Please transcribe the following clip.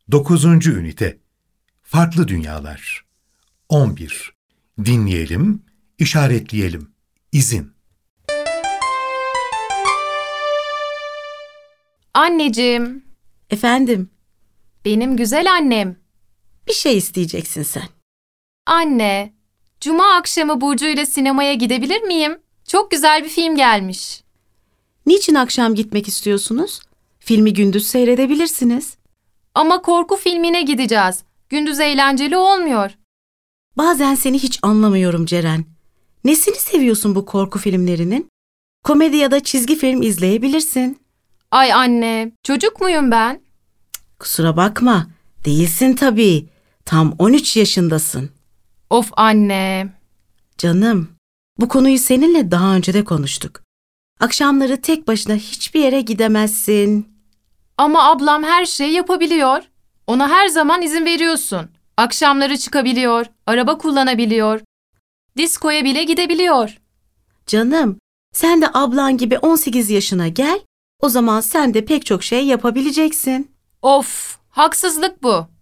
Dokuzuncu ünite. Farklı dünyalar. 11. Dinleyelim, işaretleyelim. İzin. Anneciğim, Efendim, benim güzel annem. bir şey isteyeceksin sen. Anne, Cuma akşamı Burcu ile sinemaya gidebilir miyim? Çok güzel bir film gelmiş. Niçin akşam gitmek istiyorsunuz? Filmi gündüz seyredebilirsiniz. Ama korku filmine gideceğiz. Gündüz eğlenceli olmuyor. Bazen seni hiç anlamıyorum Ceren. Nesini seviyorsun bu korku filmlerinin? Komedi ya da çizgi film izleyebilirsin. Ay anne, çocuk muyum ben? Kusura bakma, değilsin tabii. Tam 13 yaşındasın. Of anne. Canım, bu konuyu seninle daha önce de konuştuk. Akşamları tek başına hiçbir yere gidemezsin. Ama ablam her şeyi yapabiliyor. Ona her zaman izin veriyorsun. Akşamları çıkabiliyor, araba kullanabiliyor. Diskoya bile gidebiliyor. Canım, sen de ablan gibi 18 yaşına gel. O zaman sen de pek çok şey yapabileceksin. Of, haksızlık bu.